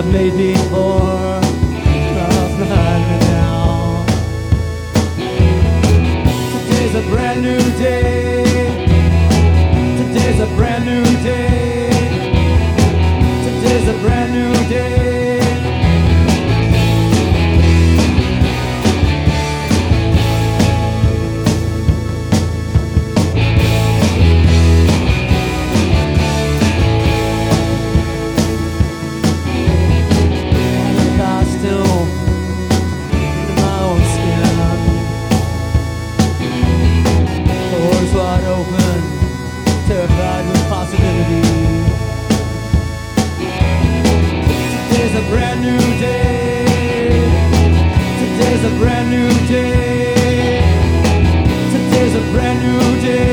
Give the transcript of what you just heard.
I've made before does not let me down. Today's a brand new day. Today's a brand new day. Today's a brand new day. Terrified with possibility. Today's a brand new day. Today's a brand new day. Today's a brand new day.